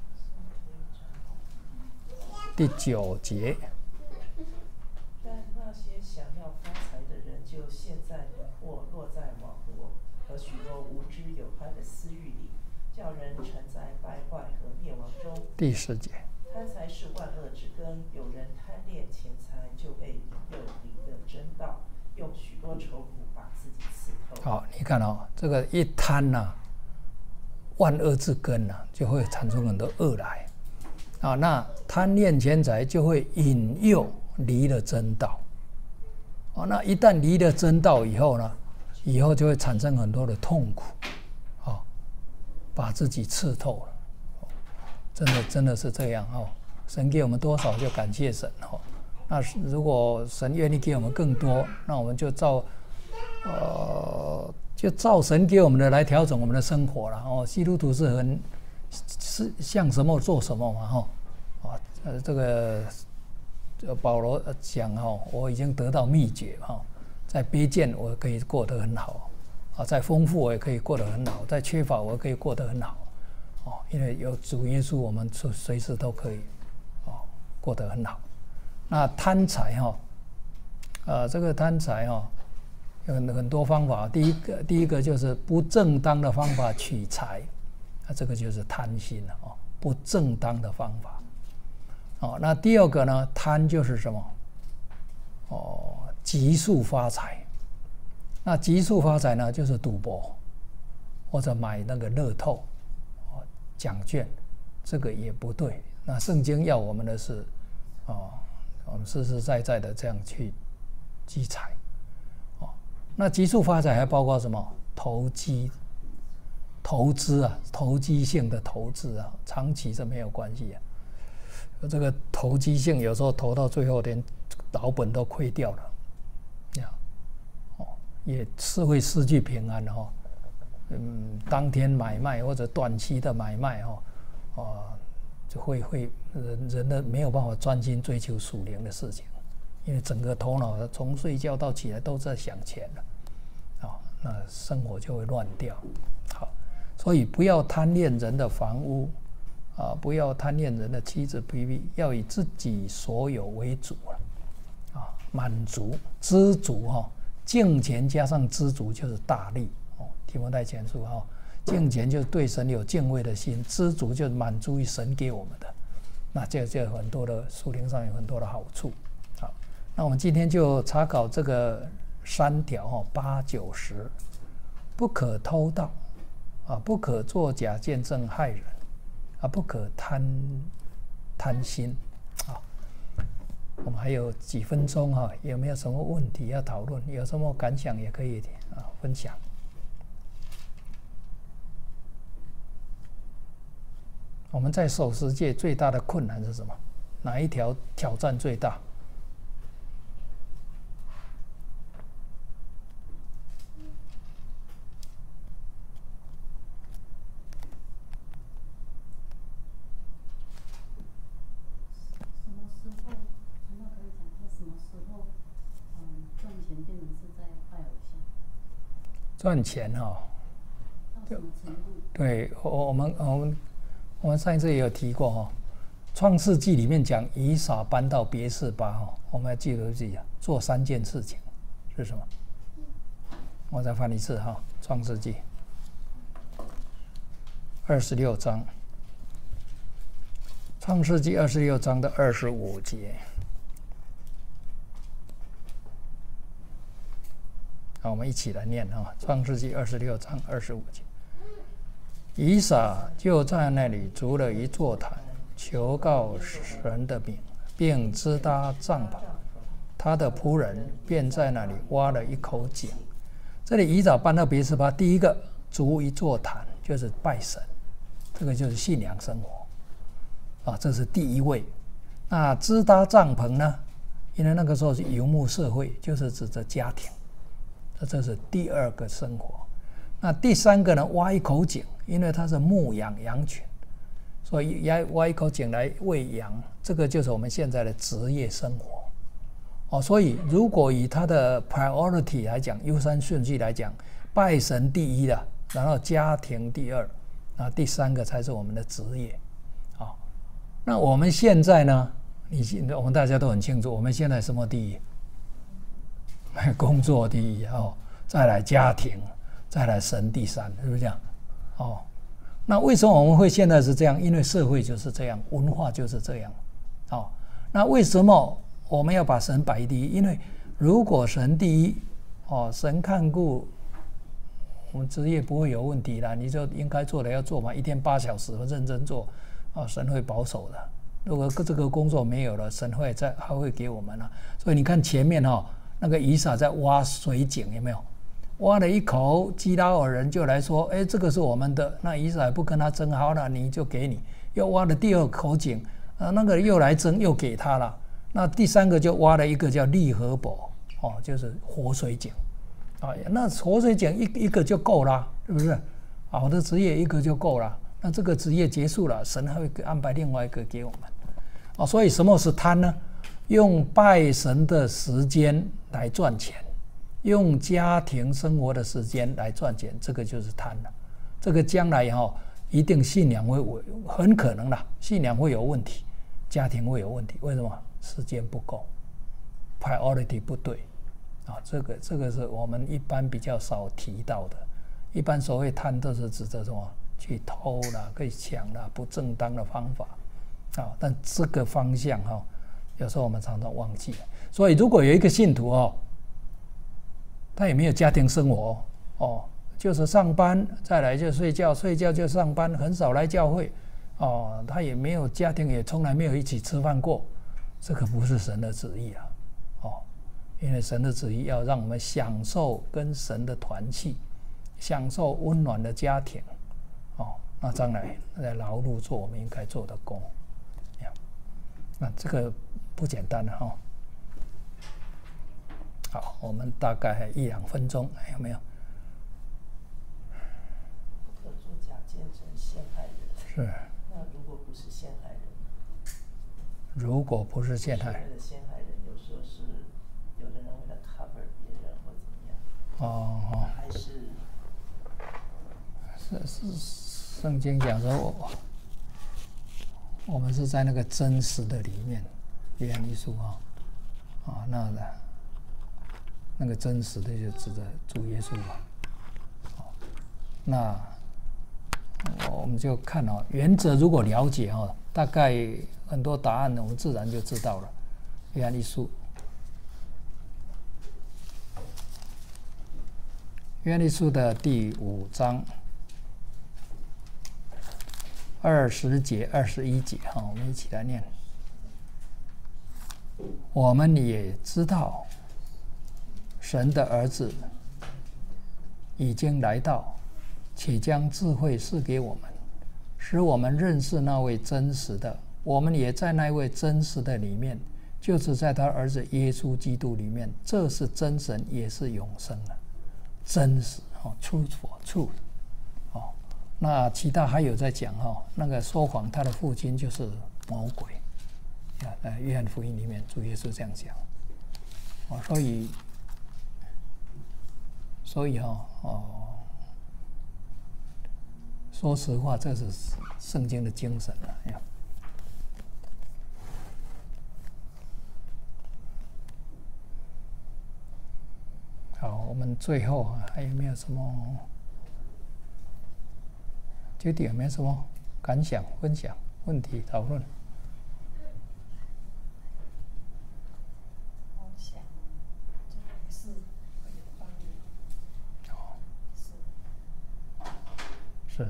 [SPEAKER 1] 第9节。
[SPEAKER 4] 但那些想要发财的人，就陷在迷惑，落在网罗和许多无知有害的私欲里，叫人沉在败坏和灭亡中。
[SPEAKER 1] 第10节。
[SPEAKER 4] 贪财是万恶之根，有人贪恋钱财，就被引诱离了真道，用许多愁苦把自己刺透。
[SPEAKER 1] 好，你看这个一贪万恶之根就会产生很多恶来那贪恋钱财就会引诱离了真道那一旦离了真道以后呢，以后就会产生很多的痛苦把自己刺透了。真的是这样神给我们多少就感谢神那如果神愿意给我们更多，那我们就照神给我们的来调整我们的生活了基督徒是像什么做什么嘛这个保罗讲我已经得到秘诀在卑贱我可以过得很好在丰富我也可以过得很好，在缺乏我也可以过得很好因为有主耶稣，我们随时都可以过得很好。那贪财这个贪财有很多方法。第一个就是不正当的方法取财，这个就是贪心不正当的方法那第二个呢，贪就是什么急速发财。那急速发财呢，就是赌博或者买那个乐透奖券，这个也不对。那圣经要我们的是我们实实在在的这样去积财那急速发财还包括什么？投资投机性的投资长期是没有关系这个投机性有时候投到最后连老本都亏掉了也是会失去平安当天买卖或者短期的买卖就会人的没有办法专心追求属灵的事情，因为整个头脑从睡觉到起来都在想钱了那生活就会乱掉。好，所以不要贪恋人的房屋不要贪恋人的妻子婢女，要以自己所有为主满足知足敬虔加上知足就是大利提摩太前书敬虔就是对神有敬畏的心，知足就是满足于神给我们的，那这有很多的属灵上有很多的好处。好，那我们今天就查考这个3条8、9、10，不可偷盗不可作假见证害人不可贪心我们还有几分钟有没有什么问题要讨论？有什么感想也可以分享。我们在守十诫最大的困难是什么？哪一条挑战最大？赚钱对，我们上一次也有提过创世纪里面讲以撒搬到别是巴我们要记得自己做3件事情是什么？我再翻一次创世纪26章，创世纪26章的25节。我们一起来念创世纪26章25节。以撒就在那里筑了一座坛，求告神的名，并支搭帐篷。他的仆人便在那里挖了一口井。这里以撒搬到别是巴，第一个筑一座坛，就是拜神这个就是信仰生活啊，这是第一位。那支搭帐篷呢？因为那个时候是游牧社会，就是指着家庭，这是第二个生活。那第三个呢？挖一口井，因为它是牧养羊群，所以挖一口井来喂羊，这个就是我们现在的职业生活。所以如果以它的 priority 来讲，优先顺序来讲，拜神第一的，然后家庭第二，那第三个才是我们的职业。那我们现在呢？我们大家都很清楚，我们现在什么第一？工作第一再来家庭，再来神第三，是不是这样？那为什么我们会现在是这样？因为社会就是这样，文化就是这样。那为什么我们要把神摆第一？因为如果神第一，神看顾我们职业不会有问题啦，你就应该做的要做嘛，一天8小时认真做。神会保守的。如果这个工作没有了，神还会给我们了。所以你看前面那个以撒在挖水井，有没有？挖了一口，基拉尔人就来说：“这个是我们的。”那以撒也不跟他争，好了，你就给你。又挖了第二口井，那个又来争，又给他了。那第三个就挖了一个叫利和伯，就是活水井。那活水井一个就够了，是不是？好的职业一个就够了。那这个职业结束了，神还会安排另外一个给我们。所以什么是贪呢？用拜神的时间来赚钱，用家庭生活的时间来赚钱，这个就是贪了。这个将来一定信仰会很可能啦，信仰会有问题，家庭会有问题。为什么？时间不够 ，priority 不对这个是我们一般比较少提到的。一般所谓贪都是指着什么？去偷啦，可以抢啦，不正当的方法但这个方向有时候我们常常忘记了。所以如果有一个信徒他也没有家庭生活就是上班再来就睡觉，睡觉就上班，很少来教会他也没有家庭，也从来没有一起吃饭过，这个不是神的旨意因为神的旨意要让我们享受跟神的团契，享受温暖的家庭那将来在劳碌做我们应该做的工，那这个不简单了好，我们大概1-2分钟，有没有？
[SPEAKER 4] 不可作假见证陷害人。
[SPEAKER 1] 是。
[SPEAKER 4] 那如果不是陷害人呢？
[SPEAKER 1] 如果不是陷害人，
[SPEAKER 4] 陷害人有时候是有的人为了 cover 别人或怎么样。还是
[SPEAKER 1] 圣经讲说，我们是在那个真实的里面，约翰一书那个真实的就指着主耶稣那我们就看原则如果了解大概很多答案我们自然就知道了。约翰一书，约翰一书的第5章。20节、21节我们一起来念。我们也知道，神的儿子已经来到，且将智慧赐给我们，使我们认识那位真实的。我们也在那位真实的里面，就是在他儿子耶稣基督里面。这是真神，也是永生的真实truth for truth。那其他还有在讲那个说谎他的父亲就是魔鬼约翰福音里面主耶稣这样讲所以说实话，这是圣经的精神好，我们最后还有没有什么究竟有没有什么感想、分享、问题讨论？
[SPEAKER 5] 我想这个是会有帮助。
[SPEAKER 1] 是。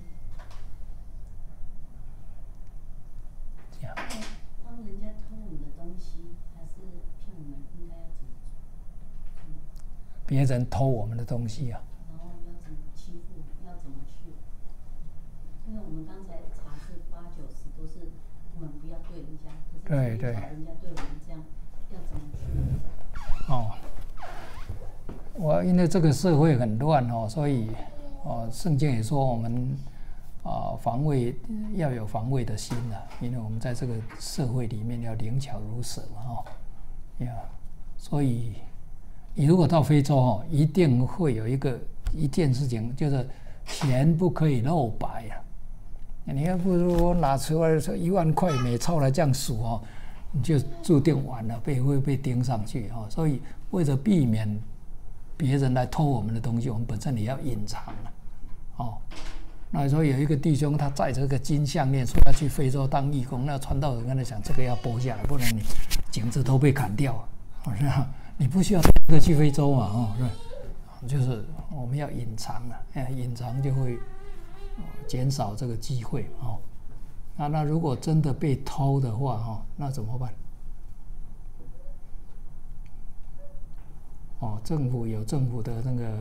[SPEAKER 1] 这样。
[SPEAKER 6] 当人家偷我们的东西，还是骗我们，应该要怎么做？
[SPEAKER 1] 别人偷我们的东西
[SPEAKER 6] 然后要怎么欺负？要怎么去？ 因为我们刚才查是8、90都是我们不要对人家，可
[SPEAKER 1] 对对
[SPEAKER 6] 是人家对我们这样，要怎么去？
[SPEAKER 1] 哦，因为这个社会很乱哦，所以圣经也说我们防卫要有防卫的心啊，因为我们在这个社会里面要灵巧如蛇嘛所以你如果到非洲一定会有一件事情，就是钱不可以露白啊。你要不说拿出来1万块美钞来这样数你就注定完了，会被盯上去所以为了避免别人来偷我们的东西，我们本身也要隐藏了那时候有一个弟兄，他载着个金项链，说要去非洲当义工。那传道人跟他讲，这个要剥下来，不然你颈子都被砍掉是吧？你不需要这个去非洲嘛是吧？就是我们要隐藏隐藏就会减少这个机会那如果真的被偷的话那怎么办？政府有政府的那个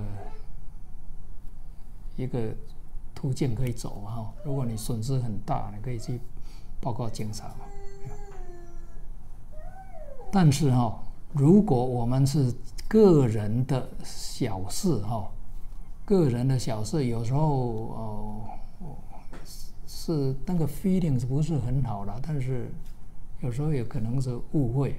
[SPEAKER 1] 一个途径可以走如果你损失很大，你可以去报告警察但是如果我们是个人的小事个人的小事有时候是那个 feelings 不是很好啦，但是有时候也可能是误会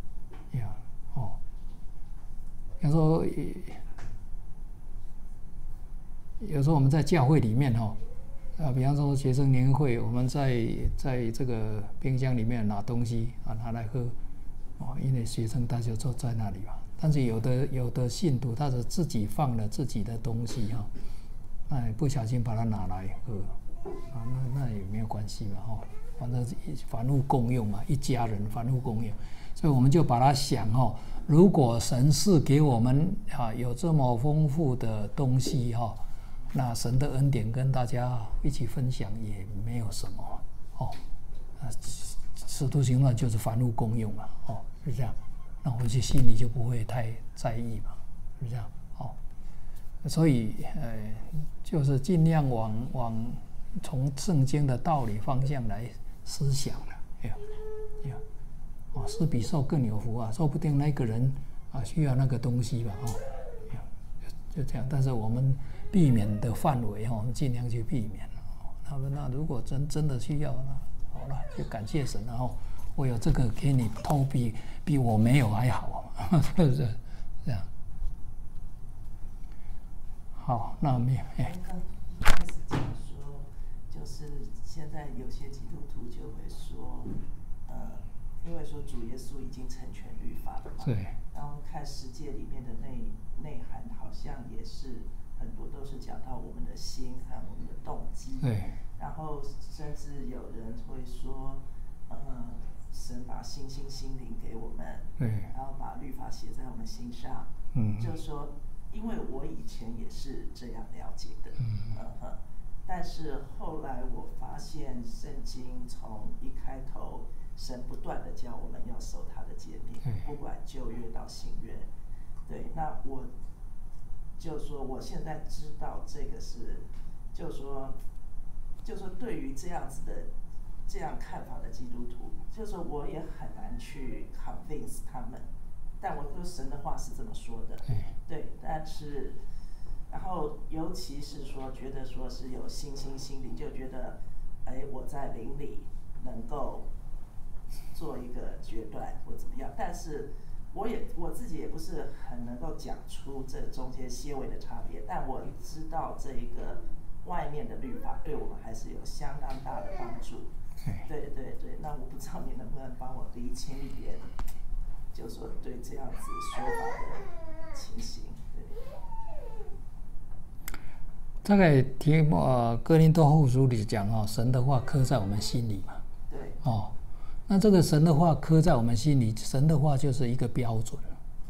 [SPEAKER 1] 有时候我们在教会里面比方说学生年会，我们在这个冰箱里面拿东西拿来喝因为学生大家坐在那里嘛。但是有的信徒他是自己放了自己的东西那不小心把它拿来喝那也没有关系嘛反正凡物共用嘛，一家人凡物共用，所以我们就把它想如果神是给我们有这么丰富的东西那神的恩典跟大家一起分享也没有什么使徒行传就是凡物共用嘛是这样，那我们就心里就不会太在意嘛，是这样所以就是尽量往从圣经的道理方向来思想施比受更有福说不定那个人需要那个东西吧就这样。但是我们避免的范围我们尽量去避免那如果真的需要好了就感谢神我有这个给你偷比我没有还好是不是这样？好，那我们
[SPEAKER 4] 刚一开始讲说，就是现在有些基督徒就会说，因为说主耶稣已经成全律法了嘛，
[SPEAKER 1] 对，
[SPEAKER 4] 然后看十诫里面的内涵，好像也是很多都是讲到我们的心和我们的动机，
[SPEAKER 1] 对，
[SPEAKER 4] 然后甚至有人会说，神把心灵给我们，
[SPEAKER 1] 对，
[SPEAKER 4] 然后把律法写在我们心上，就是说，因为我以前也是这样了解的，但是后来我发现圣经从一开头，神不断的教我们要守他的诫命，不管旧约到新约，对，那我就说我现在知道这个是，就说对于这样子的这样看法的基督徒，就是我也很难去 convince 他们，但我说神的话是这么说的，对，但是然后尤其是说觉得说是有心灵，就觉得我在灵里能够做一个决断或怎么样，但是我自己也不是很能够讲出这中间些微的差别，但我知道这一个外面的律法对我们还是有相当大的帮助。对，那我不知道你能不能帮我厘清一点，就是说对这样子说法的情形。对，
[SPEAKER 1] 大概提哥林多后书里讲神的话刻在我们心里嘛。
[SPEAKER 4] 对。
[SPEAKER 1] 那这个神的话刻在我们心里，神的话就是一个标准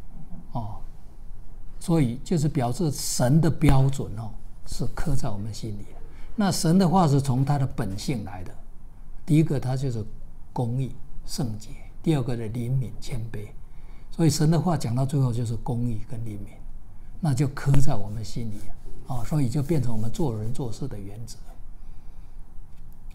[SPEAKER 1] 所以就是表示神的标准是刻在我们心里的。那神的话是从他的本性来的，第一个他就是公义圣洁，第二个是怜悯谦卑，所以神的话讲到最后就是公义跟怜悯，那就刻在我们心里所以就变成我们做人做事的原则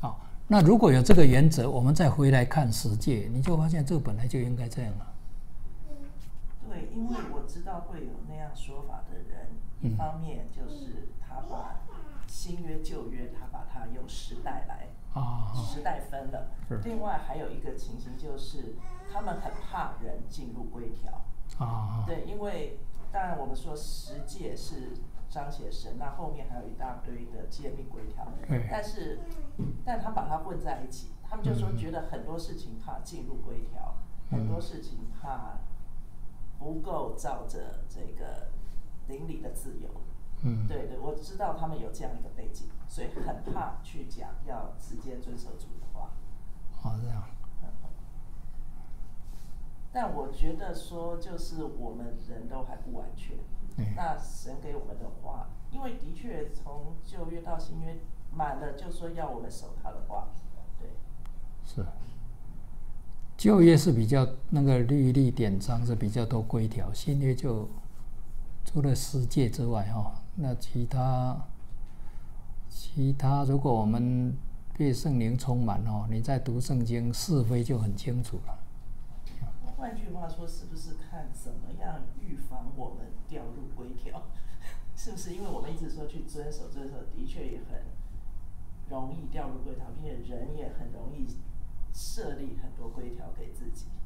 [SPEAKER 1] 好，那如果有这个原则，我们再回来看十诫，你就发现这本来就应该这样了。
[SPEAKER 4] 对，因为我知道会有那样说法的人，一方面就是他把新约旧约，他把它用时代来时代分了。另外还有一个情形就是，他们很怕人进入规条。对，因为当然我们说十诫是彰显神，那后面还有一大堆的诫命规条，但他把它混在一起，他们就说觉得很多事情怕进入规条，很多事情怕不够照着这个邻里的自由。对对，我知道他们有这样一个背景，所以很怕去讲要直接遵守主的话。
[SPEAKER 1] 这样。
[SPEAKER 4] 但我觉得说，就是我们人都还不完全。那神给我们的话，因为的确从旧约到新约满了，就说要我们守他的话。对，
[SPEAKER 1] 是。旧约是比较那个律例典章是比较多规条，新约就除了十诫之外那其他如果我们被圣灵充满你在读圣经是非就很清楚了。
[SPEAKER 4] 换句话说，是不是看怎么样预防我们掉入规条？是不是？因为我们一直说去遵守，的确也很容易掉入规条，并且人也很容易设立很多规条给自己。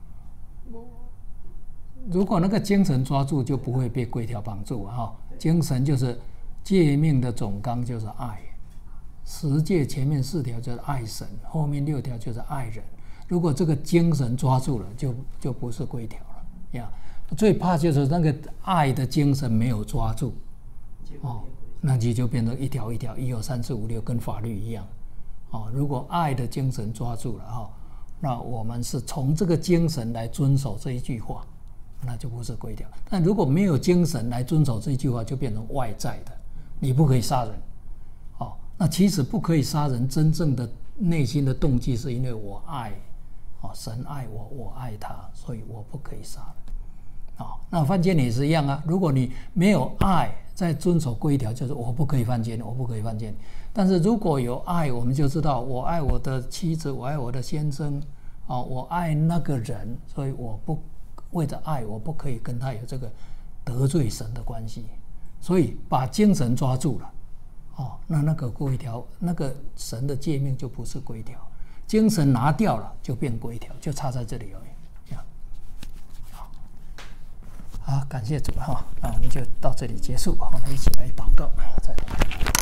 [SPEAKER 1] 如果那个精神抓住，就不会被规条绑住精神就是诫命的总纲，就是爱。十诫前面4条就是爱神，后面6条就是爱人。如果这个精神抓住了，就不是规条了呀。最怕就是那个爱的精神没有抓住，那就变成一条一条1、2、3、4、5、6，跟法律一样。如果爱的精神抓住了那我们是从这个精神来遵守这一句话，那就不是规条。但如果没有精神来遵守这一句话，就变成外在的，你不可以杀人。那其实不可以杀人，真正的内心的动机是因为我爱。神爱我，我爱他，所以我不可以杀人。那犯奸也是一样啊。如果你没有爱，在遵守规条，就是我不可以犯奸，我不可以犯奸。但是如果有爱，我们就知道我爱我的妻子，我爱我的先生，我爱那个人，所以我不为着爱，我不可以跟他有这个得罪神的关系。所以把精神抓住了，那个规条，那个神的诫命就不是规条。精神拿掉了，就变规条，就差在这里而已。好，感谢主那我们就到这里结束，我们一起来祷告。